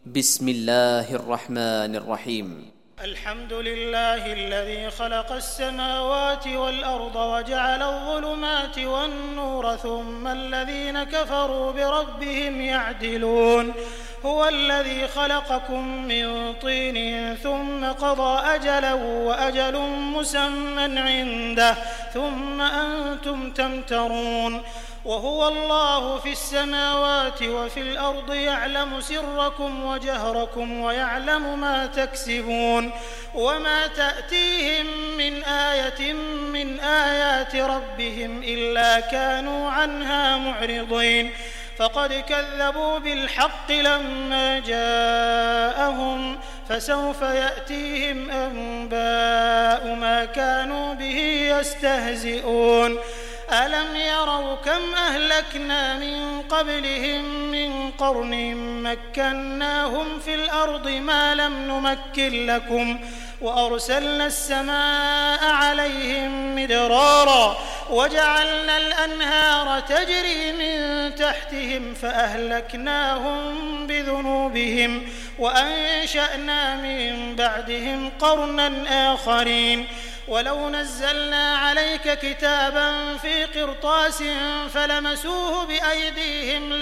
بسم الله الرحمن الرحيم. الحمد لله الذي خلق السماوات والأرض وجعل الظلمات والنور ثم الذين كفروا بربهم يعدلون. هو الذي خلقكم من طين ثم قضى أجلا وأجل مسمى عنده ثم أنتم تمترون. وهو الله في السماوات وفي الأرض يعلم سركم وجهركم ويعلم ما تكسبون. وما تأتيهم من آية من آيات ربهم إلا كانوا عنها معرضين. فقد كذبوا بالحق لما جاءهم فسوف يأتيهم أنباء ما كانوا به يستهزئون. ألم يروا كم أهلكنا من قبلهم من قرن مكناهم في الأرض ما لم نمكن لكم وأرسلنا السماء عليهم مدرارا وجعلنا الأنهار تجري من تحتهم فأهلكناهم بذنوبهم وأنشأنا من بعدهم قرنا آخرين. ولو نزلنا عليك كتابا في قرطاس فلمسوه بأيديهم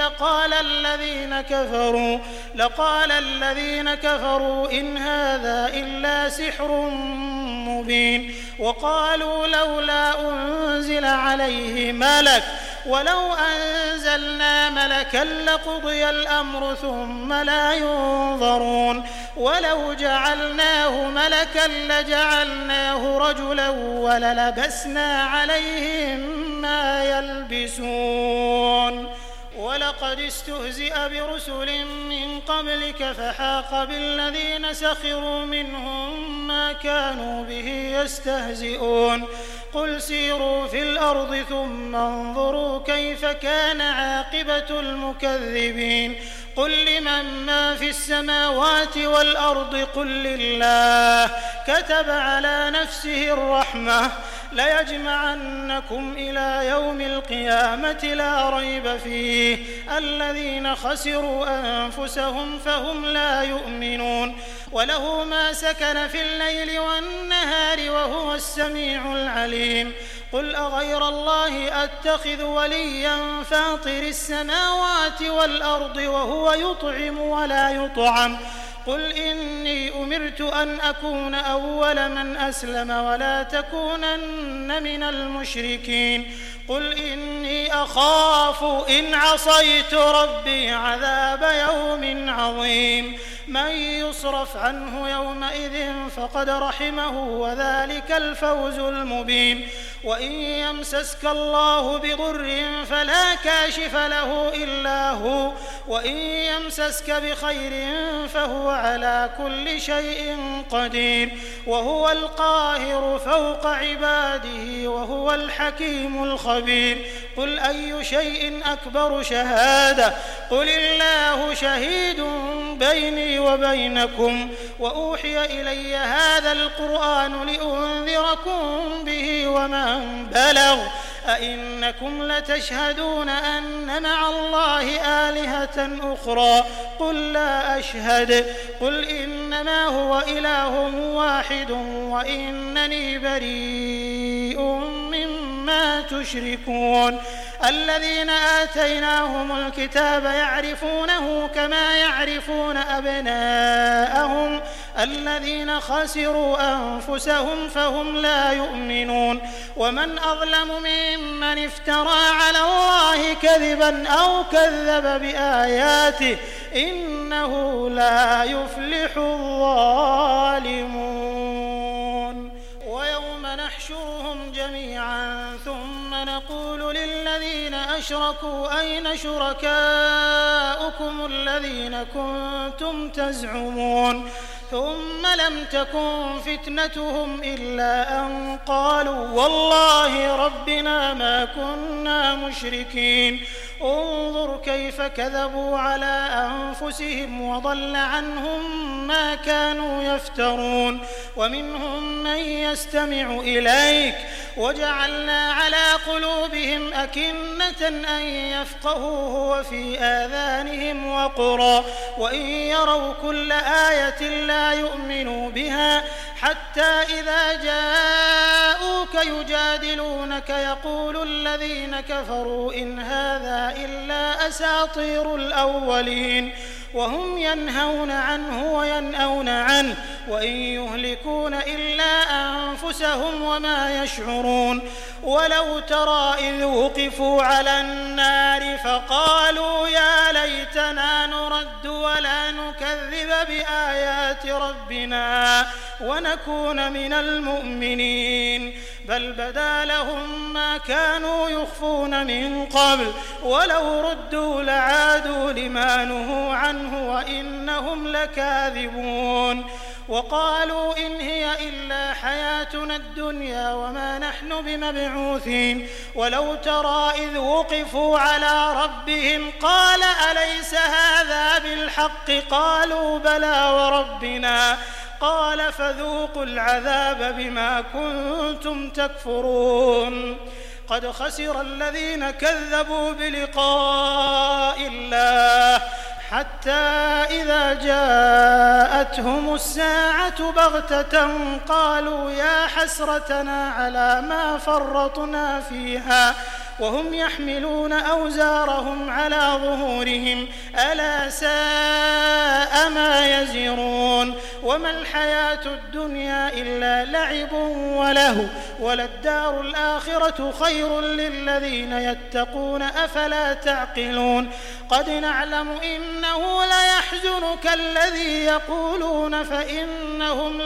لقال الذين كفروا إن هذا إلا سحر مبين. وقالوا لولا أنزل عليه ملك ولو أنزلنا ملكا لقضي الأمر ثم لا ينظرون. ولو جعلناه ملكا لجعلناه رجلا وللبسنا عليهم ما يلبسون. ولقد استهزئ برسل من قبلك فحاق بالذين سخروا منهم ما كانوا به يستهزئون. قل سيروا في الأرض ثم انظروا كيف كان عاقبة المكذبين. قل لمن ما في السماوات والأرض قل لله كتب على نفسه الرحمة ليجمعنكم إلى يوم القيامة لا ريب فيه الذين خسروا أنفسهم فهم لا يؤمنون. وله ما سكن في الليل والنهار وهو السميع العليم. قل أغير الله أتخذ وليا فاطر السماوات والأرض وهو يطعم ولا يطعم. قل إني أمرت أن أكون أول من أسلم ولا تكونن من المشركين. قل إني أخاف إن عصيت ربي عذاب يوم عظيم. من يصرف عنه يومئذ فقد رحمه وذلك الفوز المبين. وإن يمسسك الله بضر فلا كاشف له إلا هو وإن يمسسك بخير فهو على كل شيء قدير. وهو القاهر فوق عباده وهو الحكيم الخبير. قل أي شيء أكبر شهادة قل الله شهيد بيني وبينكم وأوحي إلي هذا القرآن لأنذركم به ومن بلغ أئنكم لتشهدون أن مع الله آلهة أخرى قل لا أشهد قل إنما هو إله واحد وإنني بريء مما تشركون. الذين آتيناهم الكتاب يعرفونه كما يعرفون أبناءهم الذين خسروا أنفسهم فهم لا يؤمنون. ومن أظلم ممن افترى على الله كذبا أو كذب بآياته إنه لا يفلح الظالمون. ويوم نحشرهم جميعا ثم نقول للذين أشركوا أين شركاؤكم الذين كنتم تزعمون ثم لم تكن فتنتهم إلا أن قالوا والله ربنا ما كنا مشركين. انظر كيف كذبوا على أنفسهم وضل عنهم ما كانوا يفترون ومنهم من يستمع إليك وجعلنا على قلوبهم أكنة أن يفقهوه وفي آذانهم وقرا وإن يروا كل آية لا يؤمنوا بها حتى إذا جاءوك يجادلونك يقول الذين كفروا إن هذا إلا أساطير الأولين وهم ينهون عنه وينأون عنه وإن يهلكون إلا أنفسهم وما يشعرون ولو ترى إذ وقفوا على النار فقالوا يا ليتنا نرد ولا نكذب بآيات ربنا ونكون من المؤمنين بل بدا لهم ما كانوا يخفون من قبل ولو ردوا لعادوا لما نهوا عنه وإنهم لكاذبون وقالوا إن هي إلا حياتنا الدنيا وما نحن بمبعوثين ولو ترى إذ وقفوا على ربهم قال أليس هذا بالحق قالوا بلى وربنا قال فذوقوا العذاب بما كنتم تكفرون قد خسر الذين كذبوا بلقاء الله حتى إذا جاءتهم الساعة بغتة قالوا يا حسرتنا على ما فرطنا فيها وهم يحملون أوزارهم على ظهورهم ألا ساء ما يزرون وما الحياة الدنيا إلا لعب ولهو وللدار الآخرة خير للذين يتقون أفلا تعقلون قد نعلم إنه ليحزنك الذي يقولون فإنهم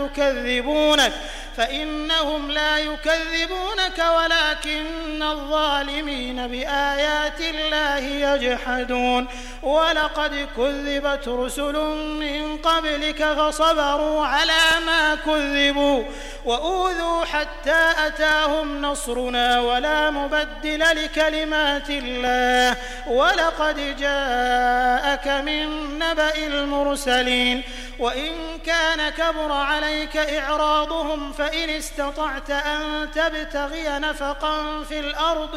لا يكذبونك ولكن الظالمين بآيات الله يجحدون ولقد كذبت رسل من قبلك فصبروا على ما كذبوا وأوذوا حتى أتاهم نصرنا ولا مبدل لكلمات الله ولقد جاءك من نبأ المرسلين وإن كان كبر عليك إعراضهم فإن استطعت أن تبتغي نفقا في الأرض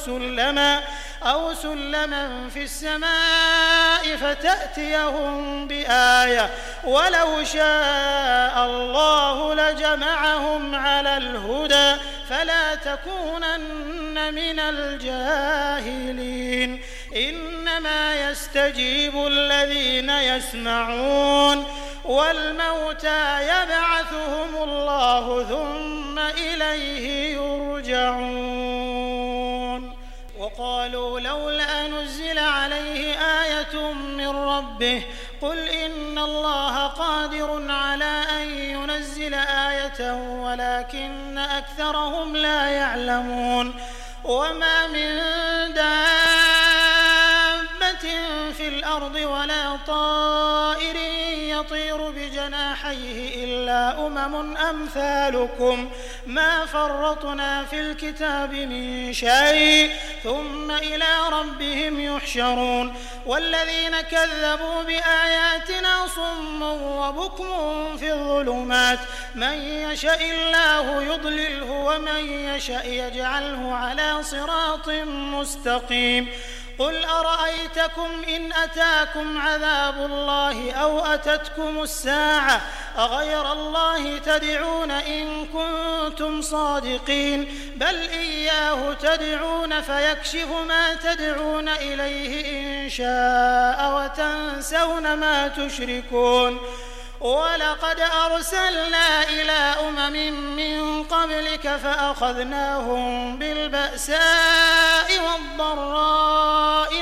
أو سلما في السماء فتأتيهم بآية ولو شاء الله لجمعهم على الهدى فلا تكونن من الجاهلين إنما يستجيب الذين يسمعون والموتى يبعثهم الله ثم إليه يرجعون وقالوا لولا نزل عليه آية من ربه قل إن الله قادر على أن ينزل آية ولكن أكثرهم لا يعلمون وما من دابة في الأرض ولا طائر يطير بجناحيه إلا أمم أمثالكم ما فرطنا في الكتاب من شيء ثم إلى ربهم يحشرون والذين كذبوا بآياتنا صم وبكم في الظلمات من يشاء الله يضلله ومن يشاء يجعله على صراط مستقيم قل أرأيتكم إن أتاكم عذاب الله أو أتتكم الساعة أغير الله تدعون إن كنتم صادقين بل إياه تدعون فيكشف ما تدعون إليه إن شاء وتنسون ما تشركون ولقد أرسلنا إلى أمم من قبلك فأخذناهم بالبأساء والضراء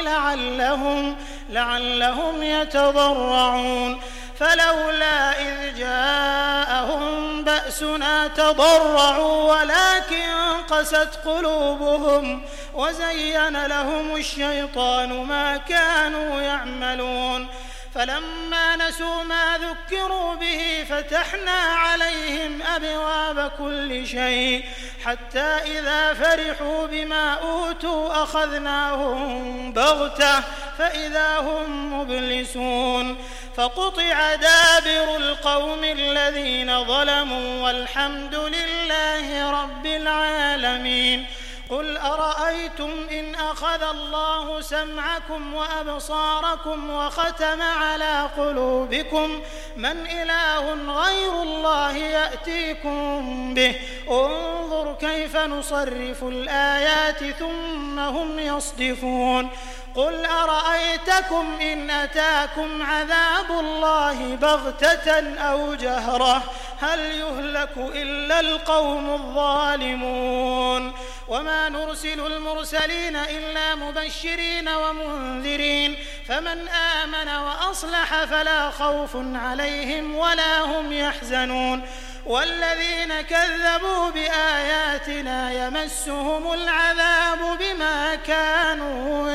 لعلهم يتضرعون فلولا إذ جاءهم بأسنا تضرعوا ولكن قست قلوبهم وزين لهم الشيطان ما كانوا يعملون فلما نسوا ما ذكروا به فتحنا عليهم أبواب كل شيء حتى إذا فرحوا بما أوتوا أخذناهم بغتة فإذا هم مبلسون فقطع دابر القوم الذين ظلموا والحمد لله رب العالمين. قل أرأيتم إن أخذ الله سمعكم وأبصاركم وختم على قلوبكم من إله غير الله يأتيكم به انظر كيف نصرف الآيات ثم هم يصدفون. قل أرأيتكم إن أتاكم عذاب الله بغتة أو جهرة هل يهلك إلا القوم الظالمون. وما نرسل المرسلين إلا مبشرين ومنذرين فمن آمن وأصلح فلا خوف عليهم ولا هم يحزنون. والذين كذبوا بآياتنا يمسهم العذاب بما كانوا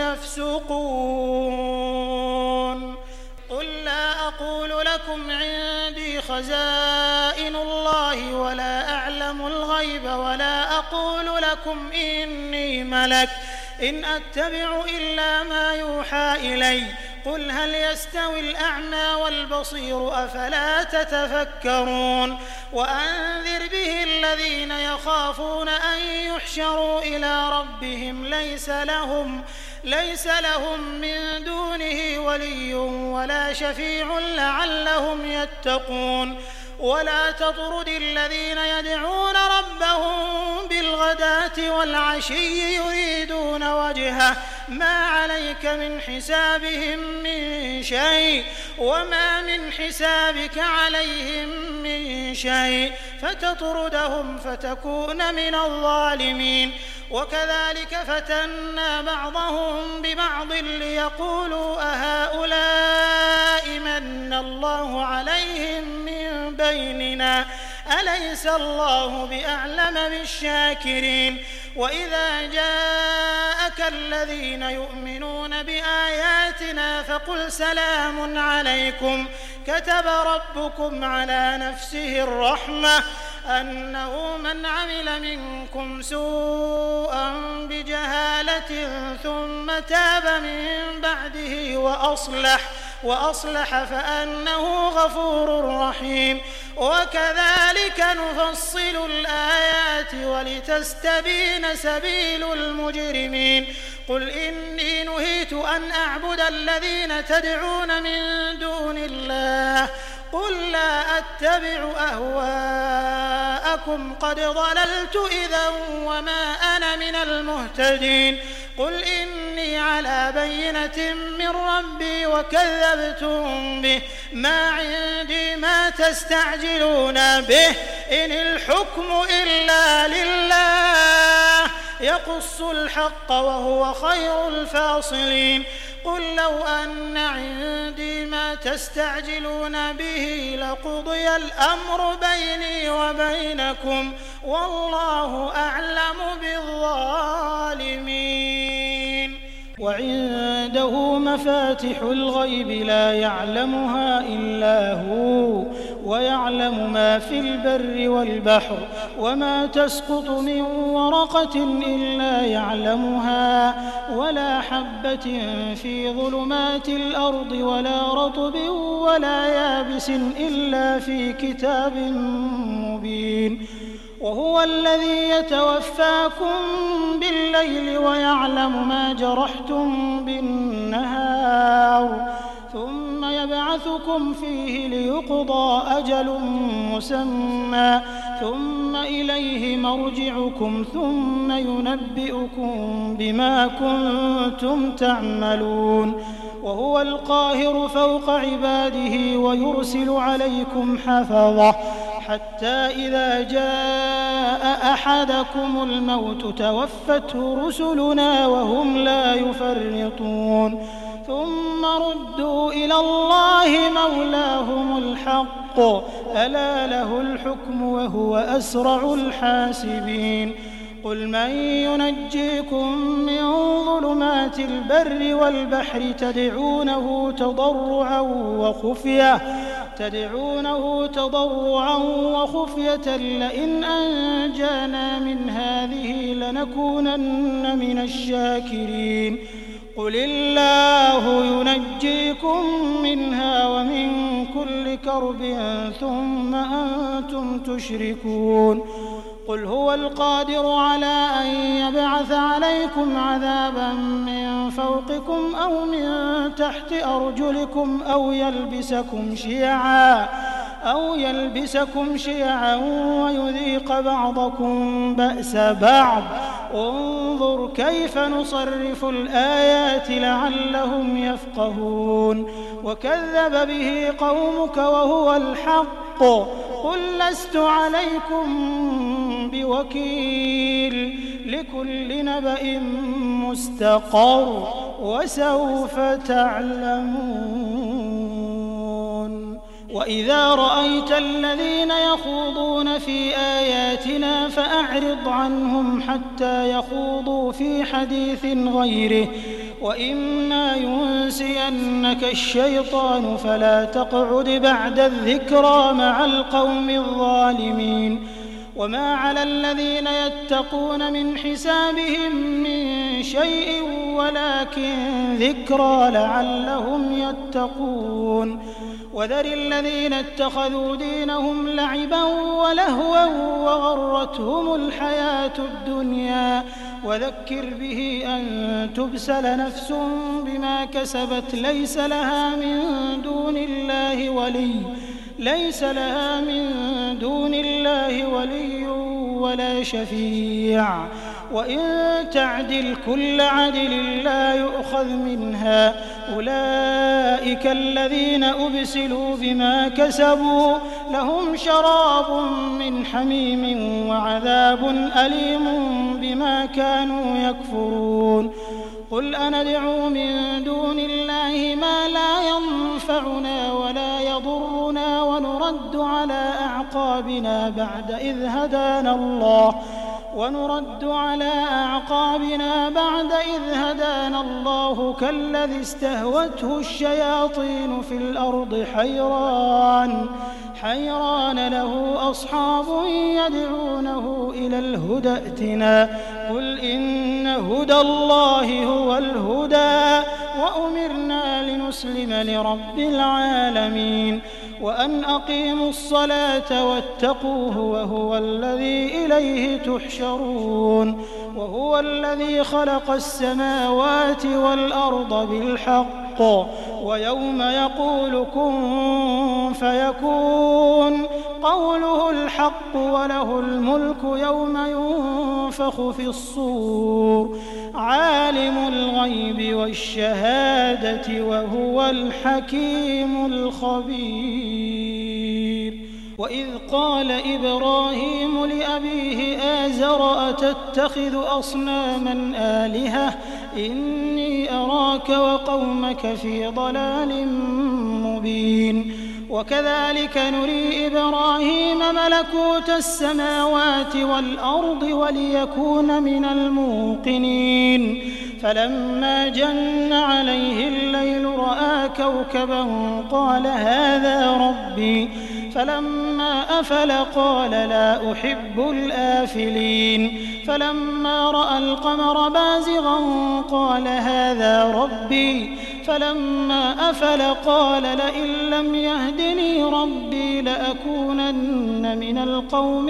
يفسقون. قل لا أقول لكم عندي خزائن الله ولا أعلم الغيب ولا أقول لكم إني ملك إن أتبع إلا ما يوحى إلي قل هل يستوي الأعمى والبصير أفلا تتفكرون. وأنذر به الذين يخافون أن يحشروا إلى ربهم ليس لهم من دونه ولي ولا شفيع لعلهم يتقون. ولا تطرد الذين يدعون ربهم بالغداة والعشي يريدون وجهه ما عليك من حسابهم من شيء وما من حسابك عليهم من شيء فتطردهم فتكون من الظالمين. وكذلك فتنا بعضهم ببعض ليقولوا أهؤلاء من الله عليهم من بيننا أليس الله بأعلم بالشاكرين. وإذا جاءك الذين يؤمنون بآياتنا فقل سلام عليكم كتب ربكم على نفسه الرحمة أنه من عمل منكم سوءا بجهالة ثم تاب من بعده وأصلح فأنه غفور رحيم. وكذلك نفصل الآيات ولتستبين سبيل المجرمين. قل إني نهيت أن أعبد الذين تدعون من دون الله قل لا أتبع أهواءكم قد ضللت إذا وما أنا من المهتدين. قل إني على بينة من ربي وكذبتم به ما عندي ما تستعجلون به إن الحكم إلا لله يقص الحق وهو خير الفاصلين. قل لو أن عندي ما تستعجلون به لقضي الأمر بيني وبينكم والله أعلم بالظالمين. وعنده مفاتح الغيب لا يعلمها إلا هو ويعلم ما في البر والبحر وما تسقط من ورقة إلا يعلمها ولا حبة في ظلمات الأرض ولا رطب ولا يابس إلا في كتاب مبين. وهو الذي يتوفاكم بالليل ويعلم ما جرحتم بالنهار ثم يبعثكم فيه ليقضى أجل مسمى ثم إليه مرجعكم ثم ينبئكم بما كنتم تعملون. وهو القاهر فوق عباده ويرسل عليكم حفظة حتى إذا جاء أحدكم الموت توفته رسلنا وهم لا يفرطون ثم ردوا إلى الله مولاهم الحق ألا له الحكم وهو أسرع الحاسبين. قل من ينجيكم من ظلمات البر والبحر تدعونه تضرعا وخفية تدعونه تضرعا وخفية لئن أنجانا من هذه لنكونن من الشاكرين قل الله ينجيكم منها ومن كل كرب ثم أنتم تشركون قل هو القادر على أن يبعث عليكم عذابا من فوقكم أو من تحت أرجلكم أو يلبسكم شيعا ويذيق بعضكم بأس بعض انظر كيف نصرف الآيات لعلهم يفقهون وكذب به قومك وهو الحق قل لست عليكم بوكيل لكل نبأ مستقر وسوف تعلمون وإذا رأيت الذين يخوضون في آياتنا فأعرض عنهم حتى يخوضوا في حديث غيره وإما ينسينك الشيطان فلا تقعد بعد الذكرى مع القوم الظالمين وما على الذين يتقون من حسابهم من شيء ولكن ذكرى لعلهم يتقون وذر الذين اتخذوا دينهم لعبا ولهوا وغرتهم الحياة الدنيا وذكر به أن تبسل نفس بما كسبت ليس لها من دون الله ولي ولا شفيع وإن تعدل كل عدل لا يؤخذ منها أولئك الذين أبسلوا بما كسبوا لهم شراب من حميم وعذاب أليم بما كانوا يكفرون قل أندعو من دون الله ما لا ينفعنا ولا يضرنا ونرد على أعقابنا بعد إذ هدانا الله كالذي استهوته الشياطين في الأرض حيران له أصحاب يدعونه إلى الهدى ائتنا قل إن هدى الله هو الهدى وأمرنا لنسلم لرب العالمين وأن أقيموا الصلاة واتقوه وهو الذي إليه تحشرون وهو الذي خلق السماوات والأرض بالحق ويوم يقول كن فيكون قوله الحق وله الملك يوم ينفخ في الصور عالم الغيب والشهادة وهو الحكيم الخبير وإذ قال إبراهيم لأبيه آزر أتتخذ أصناما آلهة إني أراك وقومك في ضلال مبين وكذلك نري إبراهيم ملكوت السماوات والأرض وليكون من الموقنين فلما جن عليه الليل رأى كوكبا قال هذا ربي فلما أفل قال لا أحب الآفلين فلما رأى القمر بازغا قال هذا ربي فلما أفل قال لئن لم يهدني ربي لأكونن من القوم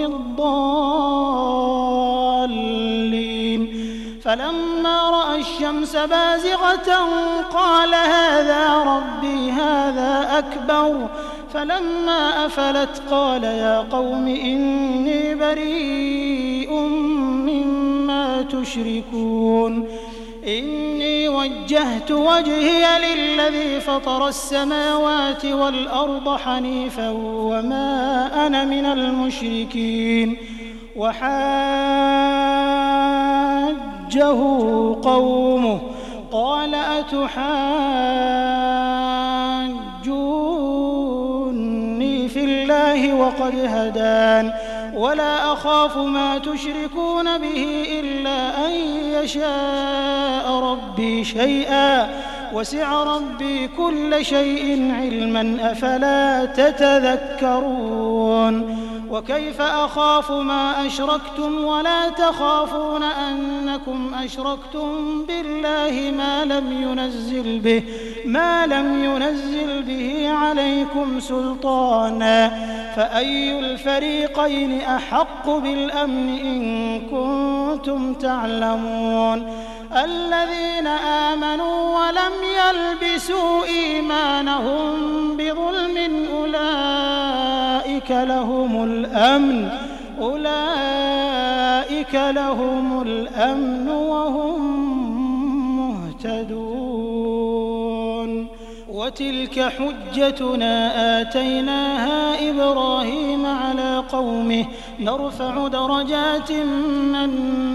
الضالين فلما رأى الشمس بازغة قال هذا ربي هذا أكبر فلما أفلت قال يا قوم إني بريء مما تشركون إني وجهت وجهي للذي فطر السماوات والأرض حنيفا وما أنا من المشركين وحاجه قومه قال أتحاجوني في الله وقد هدان ولا أخاف ما تشركون به إلا أن يشاء ربي شيئا وسع ربي كل شيء علما أفلا تتذكرون وكيف أخاف ما أشركتم ولا تخافون أنكم أشركتم بالله ما لم ينزل به عليكم سلطانا فأي الفريقين أحق بالأمن إن كنتم تعلمون الذين آمنوا ولم يلبسوا إيمانهم بظلم أولئك لهم الأمن وهم مهتدون وتلك حجتنا آتيناها إبراهيم على قومه نرفع درجات من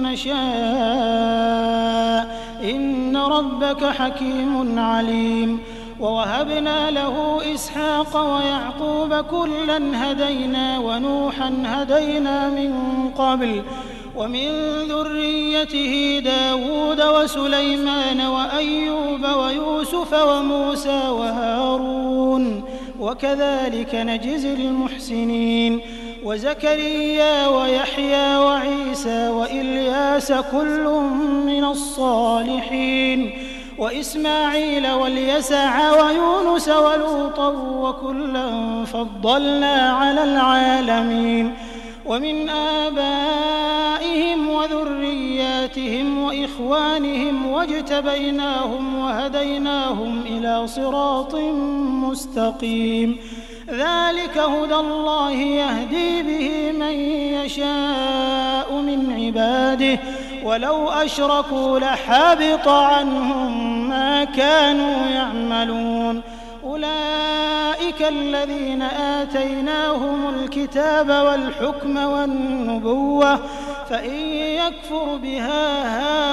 نشاء إن ربك حكيم عليم ووهبنا له إسحاق ويعقوب كلا هدينا ونوحا هدينا من قبل ومن ذريته داود وسليمان وأيوب ويوسف وموسى وهارون وكذلك نجزي المحسنين وزكريا ويحيى وعيسى وإلياس كل من الصالحين وإسماعيل واليسع ويونس ولوطا وكلا فضلنا على العالمين ومن آبائهم وذرياتهم وإخوانهم واجتبيناهم وهديناهم إلى صراط مستقيم ذلك هدى الله يهدي به من يشاء من عباده ولو أشركوا لحبط عنهم ما كانوا يعملون أولئك الذين آتيناهم الكتاب والحكم والنبوة فإن يكفر بها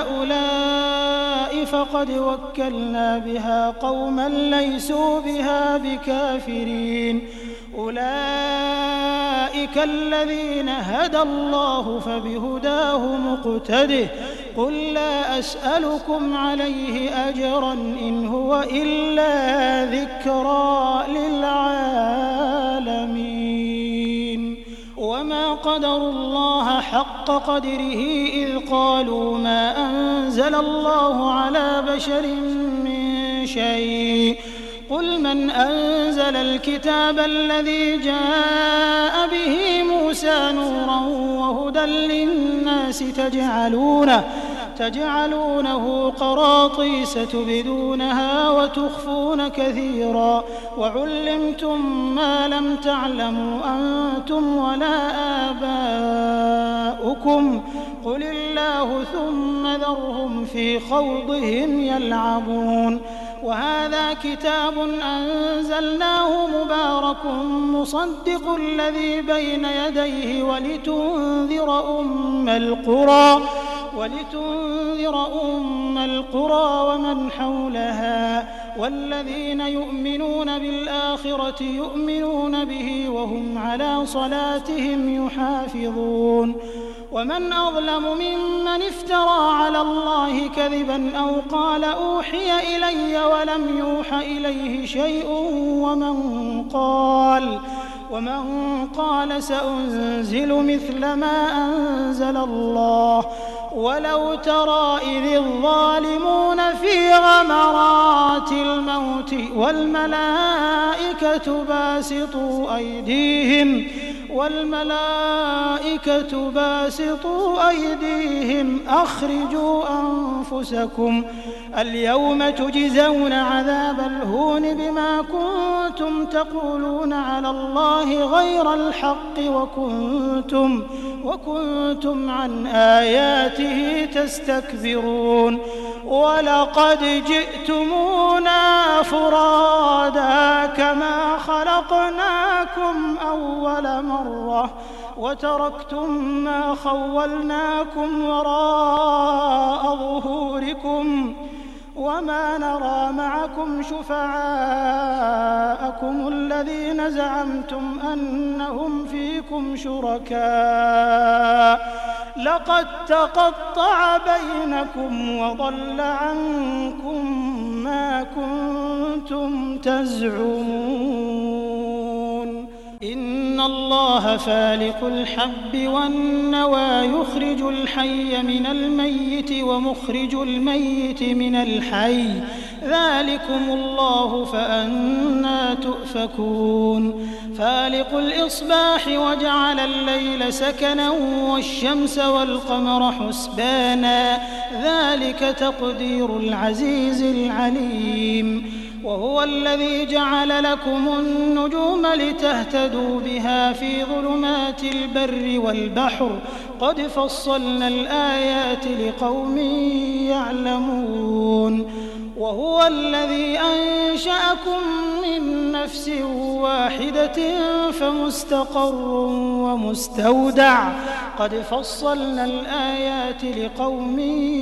هؤلاء فقد وكلنا بها قوما ليسوا بها بكافرين أولئك الذين هدى الله فبهداه مقتده قل لا أسألكم عليه أجرا إن هو إلا ذكرى للعالمين وما قدروا الله حق قدره إذ قالوا ما أنزل الله على بشر من شيء قل من أنزل الكتاب الذي جاء به موسى نورا وهدى للناس تجعلونه قراطيس تبدونها وتخفون كثيرا وعلمتم ما لم تعلموا أنتم ولا آباؤكم قل الله ثم ذرهم في خوضهم يلعبون وهذا كتاب أنزلناه مبارك مصدق الذي بين يديه ولتنذر أم القرى ومن حولها والذين يؤمنون بالآخرة يؤمنون به وهم على صلاتهم يحافظون ومن أظلم ممن افترى على الله كذبا أو قال أوحي إلي ولم يوح إليه شيء ومن قال سأنزل مثل ما أنزل الله ولو ترى إذ الظالمون في غمرات الموت والملائكة باسطوا أيديهم أخرجوا أنفسكم اليوم تجزون عذاب الهون بما كنتم تقولون على الله غير الحق وكنتم عن آياته تستكبرون ولقد جئتمونا فرادا كما خلقناكم أول مرة وتركتم ما خولناكم وراء ظهوركم وما نرى معكم شفعاءكم الذين زعمتم أنهم فيكم شركاء لقد تقطع بينكم وضل عنكم ما كنتم تزعمون إن الله فالق الحب والنوى يخرج الحي من الميت ومخرج الميت من الحي ذلكم الله فأنى تؤفكون فالق الإصباح وجعل الليل سكنا والشمس والقمر حسبانا ذلك تقدير العزيز العليم وهو الذي جعل لكم النجوم لتهتدوا بها في ظلمات البر والبحر قد فصلنا الآيات لقوم يعلمون وهو الذي أنشأكم من نفس واحدة فمستقر ومستودع قد فصلنا الآيات لقوم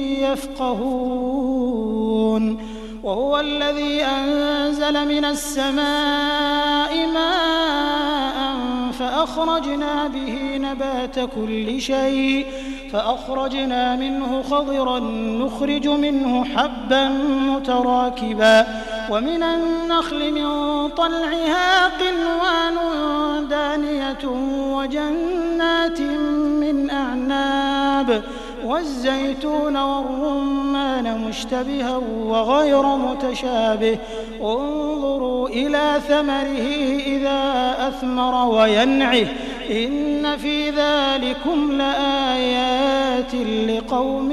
يفقهون وهو الذي أنزل من السماء ماء فأخرجنا به نبات كل شيء فأخرجنا منه خضرا نخرج منه حبا متراكبا ومن النخل من طلعها قنوان دانية وجنات من أعناب والزيتون والرمان مشتبها وغير متشابه انظروا إلى ثمره إذا أثمر وينعه إن في ذلكم لآيات لقوم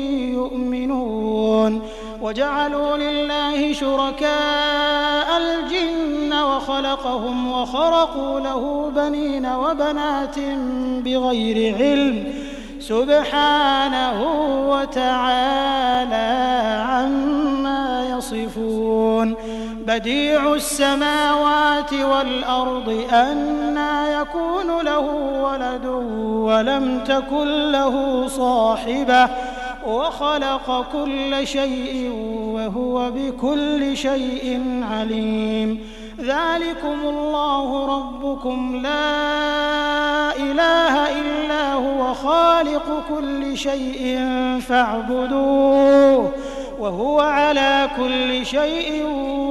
يؤمنون وجعلوا لله شركاء الجن وخلقهم وخرقوا له بنين وبنات بغير علم سبحانه وتعالى عما يصفون بديع السماوات والأرض أنى يكون له ولد ولم تكن له صاحبة وخلق كل شيء وهو بكل شيء عليم ذلكم الله ربكم لا إله إلا هو خالق كل شيء فاعبدوه وهو على كل شيء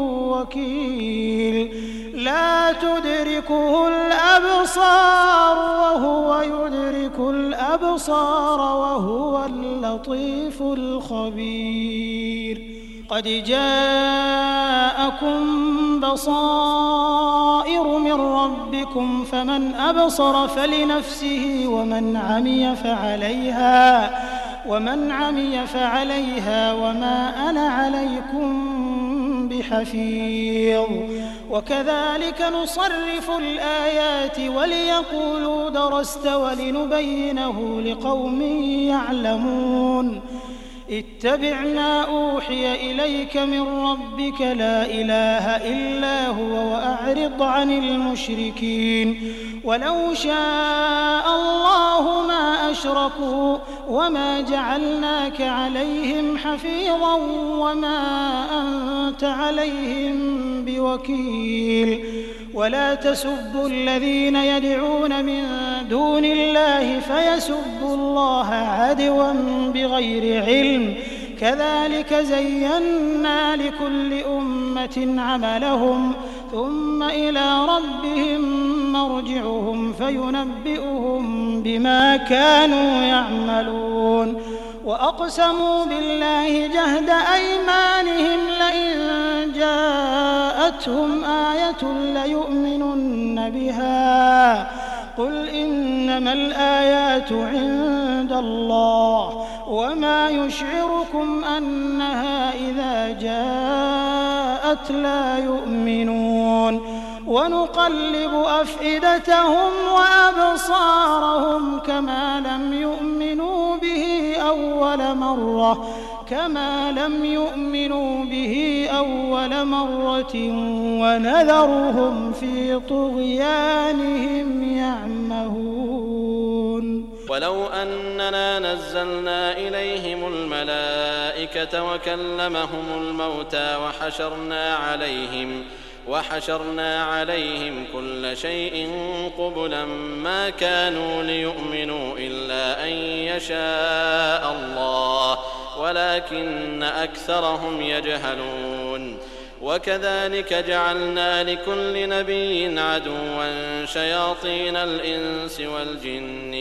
وكيل لا تدركه الأبصار وهو يدرك الأبصار وهو اللطيف الخبير قد جاءكم بصائر من ربكم فمن أبصر فلنفسه ومن عمي فعليها وما أنا عليكم بحفيظ وكذلك نصرف الآيات وليقولوا درست ولنبينه لقوم يعلمون اتبع ما أوحي إليك من ربك لا إله إلا هو وأعرض عن المشركين ولو شاء الله ما أشركوا وما جعلناك عليهم حفيظا وما أنت عليهم بوكيل ولا تسبوا الذين يدعون من دون الله فيسبوا الله عدوا بغير علم كذلك زينا لكل أمة عملهم ثم إلى ربهم مرجعهم فينبئهم بما كانوا يعملون وأقسموا بالله جهد أيمانهم لئن جاءتهم آية ليؤمنن بها قل إنما الآيات عند الله وما يشعركم أنها إذا جاءت لا يؤمنون ونقلب أفئدتهم وأبصارهم كما لم يؤمنوا به أول مرة ونذرهم في طغيانهم يعمهون ولو أننا نزلنا إليهم الملائكة وكلمهم الموتى وحشرنا عليهم كل شيء قبلا ما كانوا ليؤمنوا إلا أن يشاء الله ولكن أكثرهم يجهلون وكذلك جعلنا لكل نبي عدوا شياطين الإنس والجن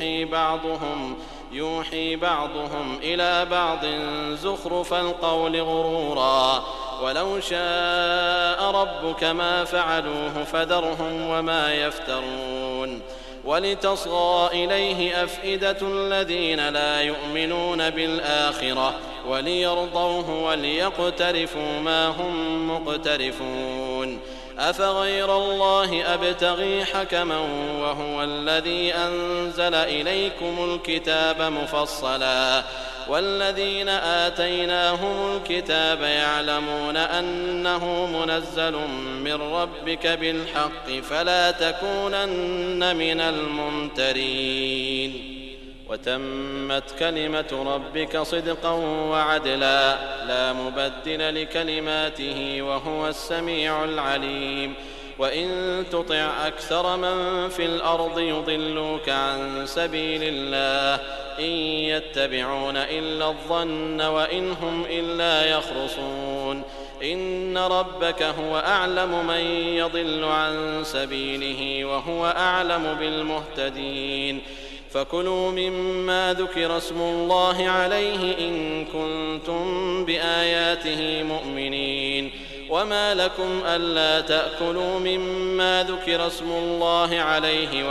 يوحي بعضهم إلى بعض زخرف القول غرورا ولو شاء ربك ما فعلوه فذرهم وما يفترون ولتصغى إليه أفئدة الذين لا يؤمنون بالآخرة وليرضوه وليقترفوا ما هم مقترفون أفغير الله أبتغي حكما وهو الذي أنزل إليكم الكتاب مفصلا والذين آتيناهم الكتاب يعلمون أنه منزل من ربك بالحق فلا تكونن من الممترين وتمت كلمة ربك صدقا وعدلا لا مبدل لكلماته وهو السميع العليم وإن تطع أكثر من في الأرض يضلوك عن سبيل الله إن يتبعون إلا الظن وإن هم إلا يخرصون إن ربك هو أعلم من يضل عن سبيله وهو أعلم بالمهتدين فكلوا مما ذكر اسم الله عليه إن كنتم بآياته مؤمنين وما لكم ألا تأكلوا مما ذكر اسم الله عليه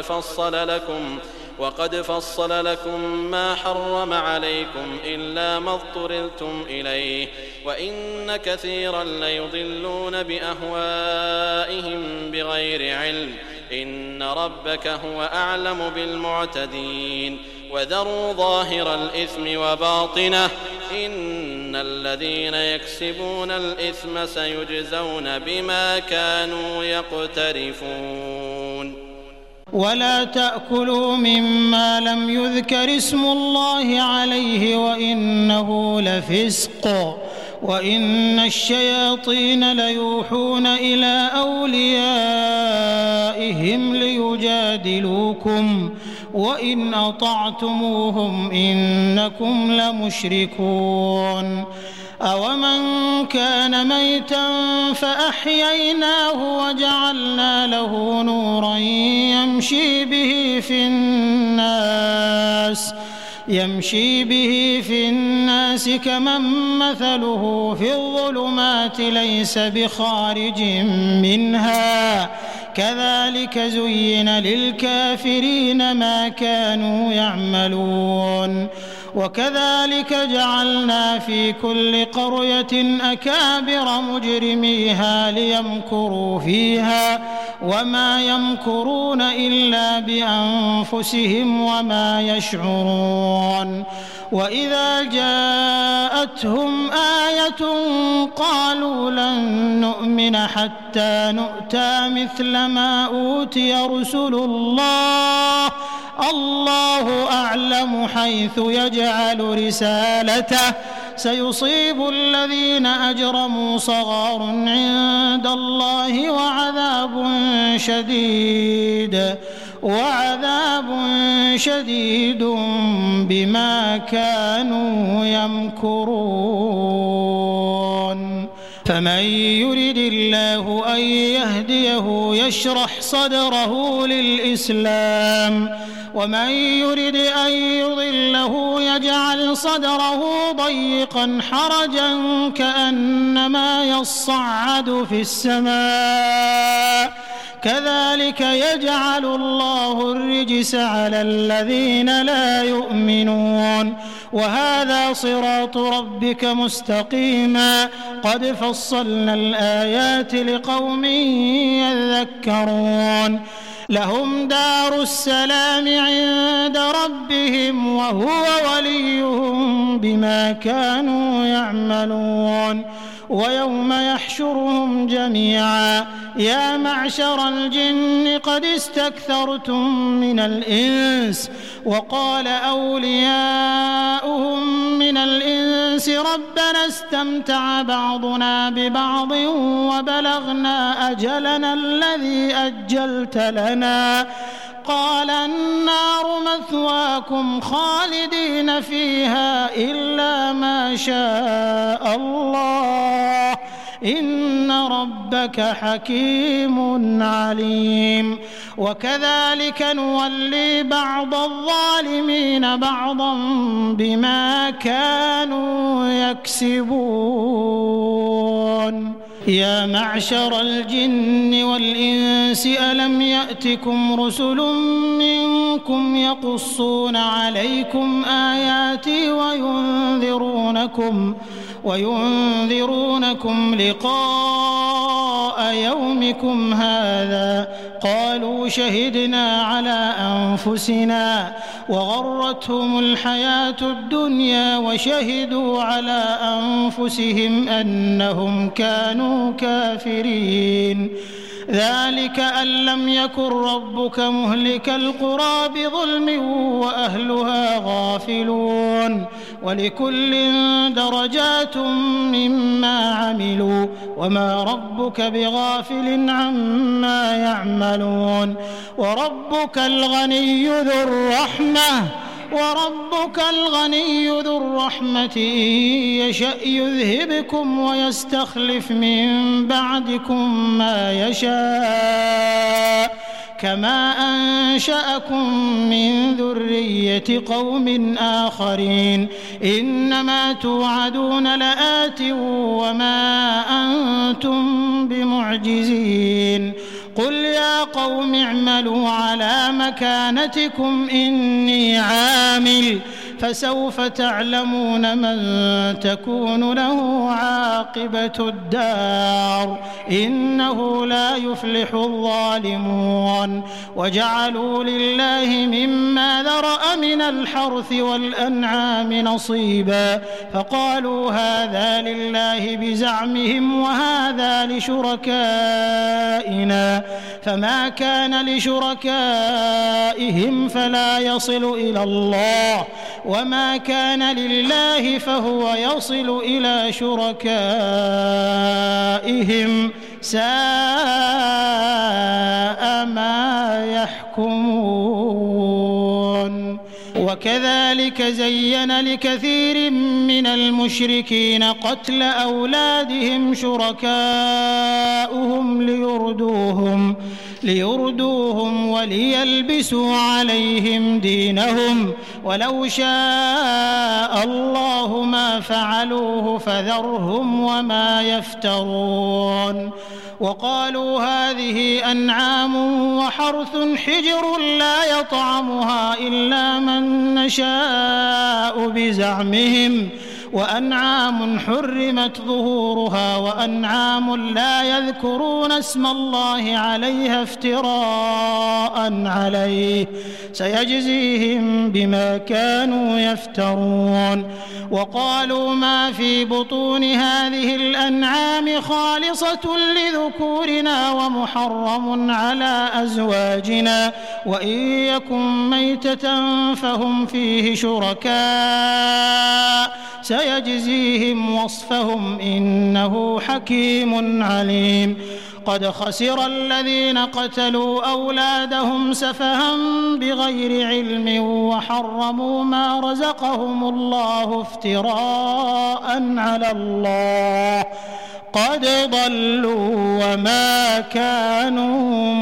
وقد فصل لكم ما حرم عليكم إلا ما اضطررتم إليه وإن كثيرا ليضلون بأهوائهم بغير علم إن ربك هو أعلم بالمعتدين وذروا ظاهر الإثم وباطنه إن الذين يكسبون الإثم سيجزون بما كانوا يقترفون ولا تأكلوا مما لم يذكر اسم الله عليه وإنه لفسق وإن الشياطين ليوحون إلى أوليائهم ليجادلوكم وإن أطعتموهم إنكم لمشركون أومن كان ميتا فأحييناه وجعلنا له نورا يمشي به في الناس كمن مثله في الظلمات ليس بخارج منها كذلك زين للكافرين ما كانوا يعملون وكذلك جعلنا في كل قرية أكابر مجرميها ليمكروا فيها وما يمكرون إلا بأنفسهم وما يشعرون وإذا جاءتهم آية قالوا لن نؤمن حتى نؤتى مثل ما أوتي رسل الله أعلم حيث يجعل رسالته سيصيب الذين أجرموا صغار عند الله وعذاب شديد بما كانوا يمكرون فمن يرد الله أن يهديه يشرح صدره للإسلام ومن يرد أن يضله يجعل صدره ضيقا حرجا كأنما يصعد في السماء كذلك يجعل الله الرجس على الذين لا يؤمنون وهذا صراط ربك مستقيما قد فصلنا الآيات لقوم يذكرون لهم دار السلام عند ربهم وهو وليهم بما كانوا يعملون ويوم يحشرهم جميعا يا معشر الجن قد استكثرتم من الإنس وقال أولياؤهم من الإنس ربنا استمتع بعضنا ببعض وبلغنا أجلنا الذي أجلت لنا قال النار مثواكم خالدين فيها إلا ما شاء الله إن ربك حكيم عليم وكذلك نولي بعض الظالمين بعضا بما كانوا يكسبون يا معشر الجن والإنس ألم يأتكم رسل منكم يقصون عليكم آياتي وينذرونكم لقاء يومكم هذا قالوا شهدنا على أنفسنا وغرتهم الحياة الدنيا وشهدوا على أنفسهم أنهم كانوا كافرين ذلك أن لم يكن ربك مهلك القرى بظلم وأهلها غافلون ولكل درجات مما عملوا وما ربك بغافل عما يعملون وربك الغني ذو الرحمة إن يشأ يذهبكم ويستخلف من بعدكم ما يشاء كما أنشأكم من ذرية قوم آخرين إنما توعدون لآت وما أنتم بمعجزين قل يا قوم اعملوا على مكانتكم إني عامل فسوف تعلمون من تكون له عاقبة الدار إنه لا يفلح الظالمون وجعلوا لله مما ذرأ من الحرث والأنعام نصيبا فقالوا هذا لله بزعمهم وهذا لشركائنا فما كان لشركائهم فلا يصل إلى الله وما كان لله فهو يصل إلى شركائهم ساء ما يحكمون وكذلك زين لكثير من المشركين قتل أولادهم شركاؤهم ليردوهم وليلبسوا عليهم دينهم ولو شاء الله ما فعلوه فذرهم وما يفترون وقالوا هذه أنعام وحرث حجر لا يطعمها إلا من نشاء بزعمهم وأنعام حرمت ظهورها وأنعام لا يذكرون اسم الله عليها افتراء عليه سيجزيهم بما كانوا يفترون وقالوا ما في بطون هذه الأنعام خالصة لذكورنا ومحرم على أزواجنا وإن يكن ميتة فهم فيه شركاء سيجزيهم وصفهم إنه حكيم عليم قد خسر الذين قتلوا أولادهم سفها بغير علم وحرموا ما رزقهم الله افتراء على الله قد ضلوا وما كانوا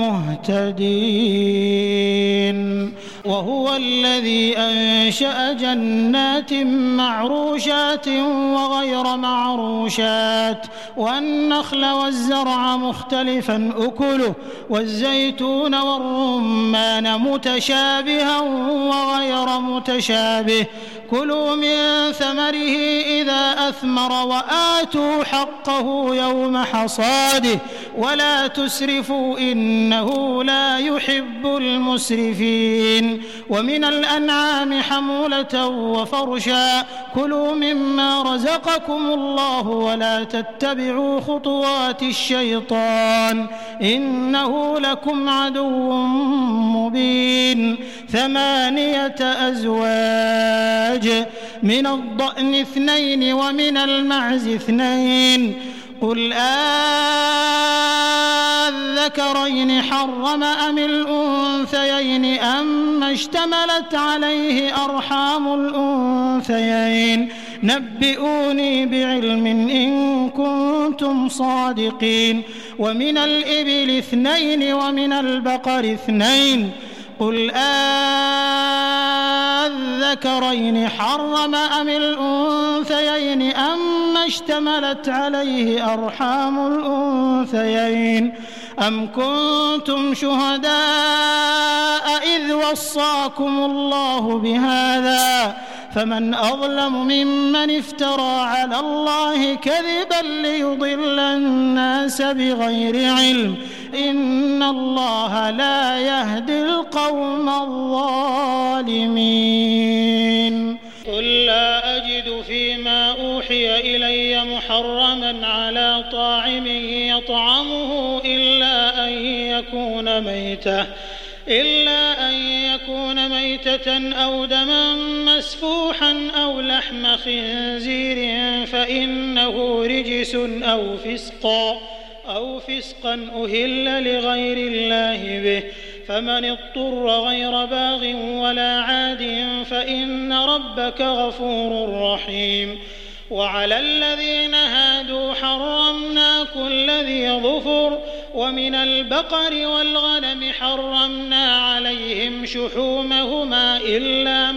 مهتدين وهو الذي أنشأ جنات معروشات وغير معروشات والنخل والزرع مختلفا أكله والزيتون والرمان متشابها وغير متشابه كلوا من ثمره إذا أثمر وآتوا حقه يوم حصاده ولا تسرفوا إنه لا يحب المسرفين ومن الأنعام حمولة وفرشا كلوا مما رزقكم الله ولا تتبعوا خطوات الشيطان إنه لكم عدو مبين 8 أزواج من الضأن 2 ومن المعز 2 قل أذكرين حرم أم الأنثيين أما اشتملت عليه أرحام الأنثيين نبئوني بعلم إن كنتم صادقين ومن الإبل 2 ومن البقر 2 قل أذكرين حرم أم الأنثيين أما اشتملت عليه أرحام الأنثيين أم كنتم شهداء إذ وصاكم الله بهذا فمن أظلم ممن افترى على الله كذبا ليضل الناس بغير علم إن الله لا يهدي القوم الظالمين قل لا أجد فيما أوحي إلي محرما على طاعم يطعمه إلا أن يكون ميتة أو دما مسفوحا أو لحم خنزير فإنه رجس أو فسقا أهل لغير الله به فمن اضطر غير باغ ولا عاد فإن ربك غفور رحيم وعلى الذين هادوا حرمنا كل ذي ظفر ومن البقر والغنم حرمنا عليهم شحومهما إلا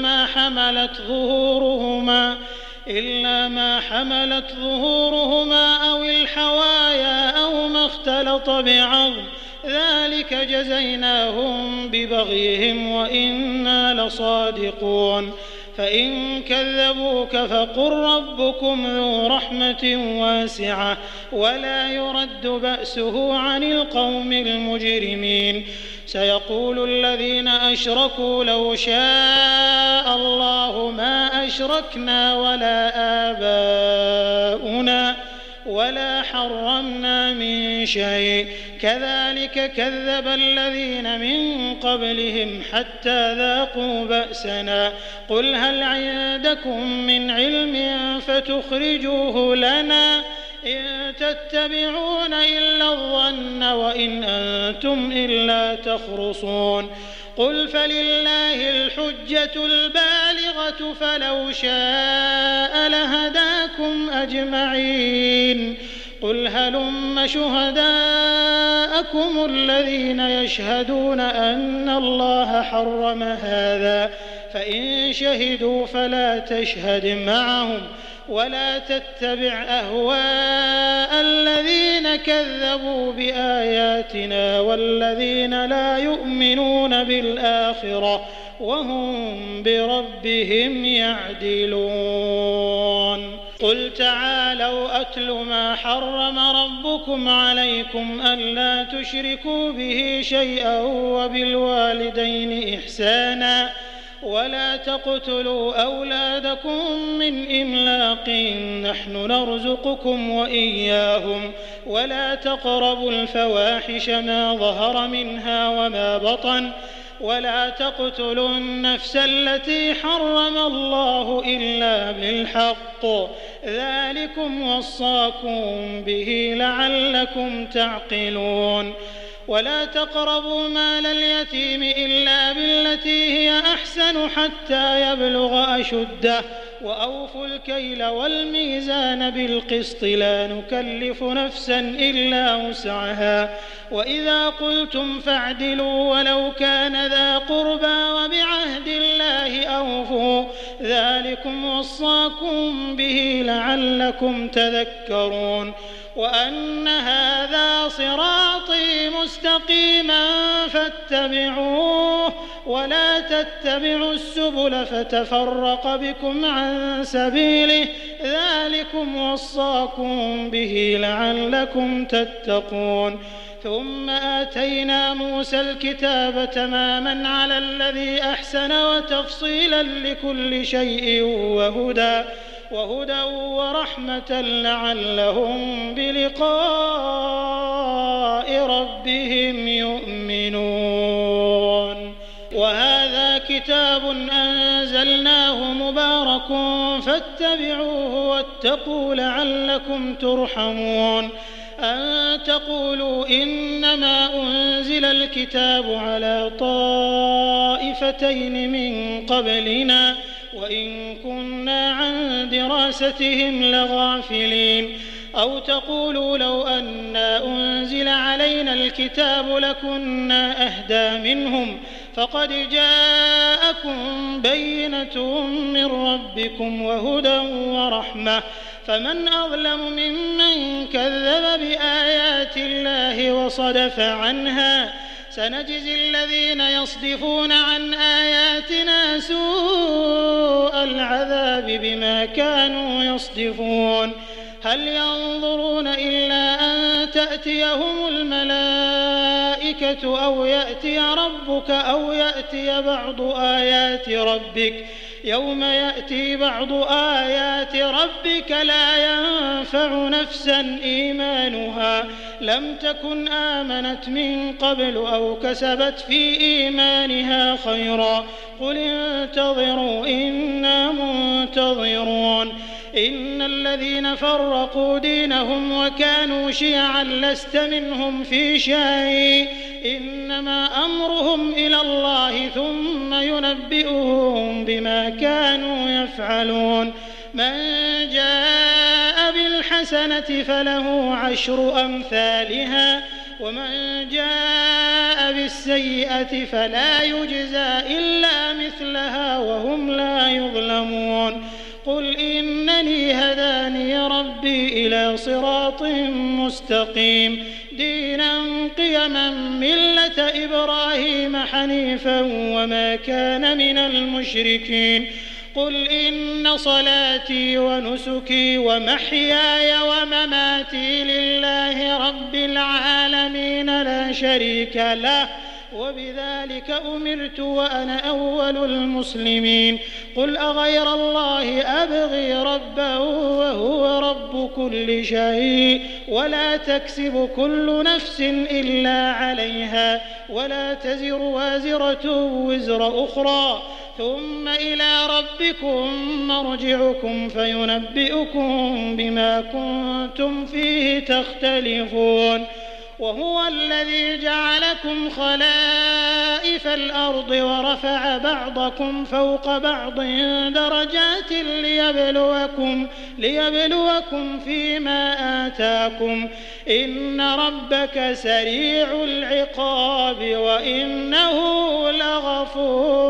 ما حملت ظهورهما أو الحوايا أو ما اختلط بعظم ذلك جزيناهم ببغيهم وإنا لصادقون فإن كذبوك فقل ربكم ذو رحمة واسعة ولا يرد بأسه عن القوم المجرمين سيقول الذين أشركوا لو شاء الله ما أشركنا ولا آباؤنا ولا حرمنا من شيء كذلك كذب الذين من قبلهم حتى ذاقوا بأسنا قل هل عندكم من علم فتخرجوه لنا إن تتبعون إلا الظن وإن أنتم إلا تخرصون قل فلله الحجة البالغة فلو شاء لهداكم أجمعين قل هلم شهداءكم الذين يشهدون أن الله حرم هذا فإن شهدوا فلا تشهد معهم ولا تتبع أهواء الذين كذبوا بآياتنا والذين لا يؤمنون بالآخرة وهم بربهم يعدلون قل تعالوا أتل ما حرم ربكم عليكم ألا تشركوا به شيئا وبالوالدين إحسانا ولا تقتلوا أولادكم من إملاق نحن نرزقكم وإياهم ولا تقربوا الفواحش ما ظهر منها وما بطن ولا تقتلوا النفس التي حرم الله إلا بالحق ذلكم وصاكم به لعلكم تعقلون ولا تقربوا مال اليتيم إلا بالتي هي أحسن حتى يبلغ أشده وأوفوا الكيل والميزان بالقسط لا نكلف نفسا إلا وسعها وإذا قلتم فاعدلوا ولو كان ذا قربى وبعهد الله أوفوا ذلكم وصاكم به لعلكم تذكرون وأن هذا صراطي مستقيما فاتبعوه ولا تتبعوا السبل فتفرق بكم عن سبيله ذلكم وصاكم به لعلكم تتقون ثم آتينا موسى الكتاب تماما على الذي أحسن وتفصيلا لكل شيء وهدى ورحمة لعلهم بلقاء ربهم يؤمنون وهذا كتاب أنزلناه مبارك فاتبعوه واتقوا لعلكم ترحمون أن تقولوا إنما أنزل الكتاب على طائفتين من قبلنا وإن كنا عن دراستهم لغافلين أو تقولوا لو أنا أنزل علينا الكتاب لكنا أهدى منهم فقد جاءكم بينة من ربكم وهدى ورحمة فمن أظلم ممن كذب بآيات الله وصدف عنها سنجزي الذين يصدفون عن آياتنا سوء العذاب بما كانوا يصدفون هل ينظرون إلا أن تأتيهم الملائكة أو يأتي ربك أو يأتي بعض آيات ربك يوم يأتي بعض آيات ربك لا ينفع نفسا إيمانها لم تكن آمنت من قبل أو كسبت في إيمانها خيرا قل انتظروا إنا منتظرون إن الذين فرقوا دينهم وكانوا شيعا لست منهم في شيء إنما أمرهم إلى الله ثم ينبئهم بما كانوا يفعلون من جاء بالحسنة فله 10 أمثالها ومن جاء بالسيئة فلا يجزى إلا مثلها وهم لا يظلمون قل إنني هداني ربي إلى صراط مستقيم دينا قيما ملة إبراهيم حنيفا وما كان من المشركين قل إن صلاتي ونسكي ومحياي ومماتي لله رب العالمين لا شريك له وبذلك أمرت وأنا أول المسلمين قل أغير الله أبغي ربا وهو رب كل شيء ولا تكسب كل نفس إلا عليها ولا تزر وازرة وزر أخرى ثم إلى ربكم مرجعكم فينبئكم بما كنتم فيه تختلفون وهو الذي جعلكم خلائف الأرض ورفع بعضكم فوق بعض درجات ليبلوكم فيما آتاكم إن ربك سريع العقاب وإنه لغفور